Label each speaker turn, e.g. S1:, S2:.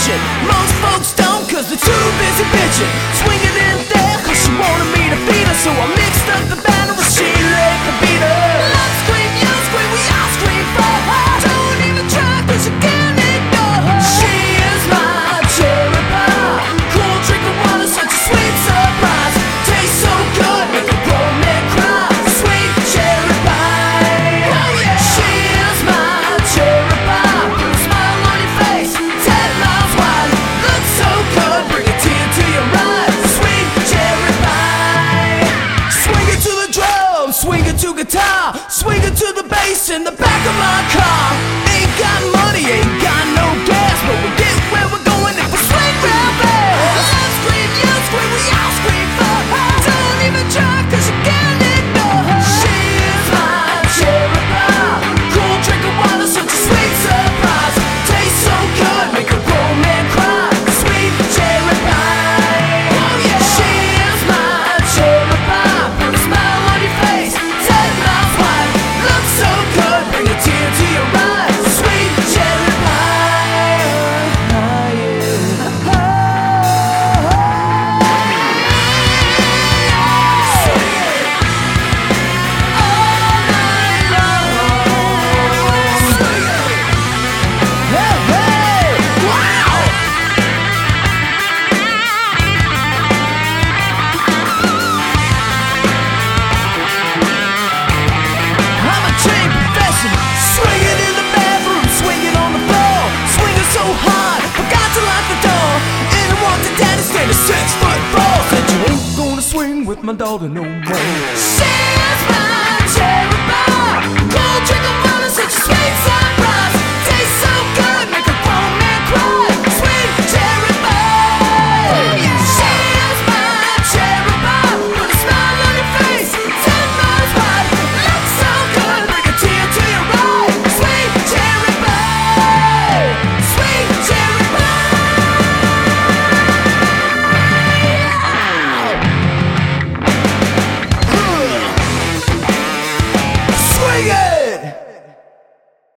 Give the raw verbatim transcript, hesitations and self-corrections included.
S1: attention. Most folks don't, cause they're too busy bitching. Swinging in there, cause she wanted me to feed her. So I mixed up the battle and she let me beat her. Love scream, you scream, we all scream for her. Don't even try, cause you can't ignore her. She is my cherry pie. Cool drink of water, such a sweet surprise. Tastes so good, make a grown man cry. Sweet cherry pie. Oh yeah. She is my cherry pie. Put a smile on your face, ten miles wide. Looks so good, bring a tear to your eyes. Sweet cherry pie. Swing it to the drum, swing it to guitar, swing it to the bass in the back of my car. Ain't got money, ain't got no gas, but we get where we're going if we swing real fast. Love scream, you scream, we all scream for her. Don't even try, cause you can't ignore her. She is my cherry pie. Cool drink of water, such a sweet surprise. Tastes so good, make a grown man cry. Sweet cherry pie. Oh yeah. She is my cherry pie. Put a smile on your face, ten miles wide. Looks so good, bring a tear to your eyes. Sweet cherry pie. Oh yeah. Oh, sing it all night long. Sing it. Hey, hey, wow. I'm a chain professional, swinging in the bathroom, swinging on the floor, swinging so hard, forgot to lock the door. And I walked to daddy standing six foot four. Said you ain't gonna swing with my daughter no more. Shit!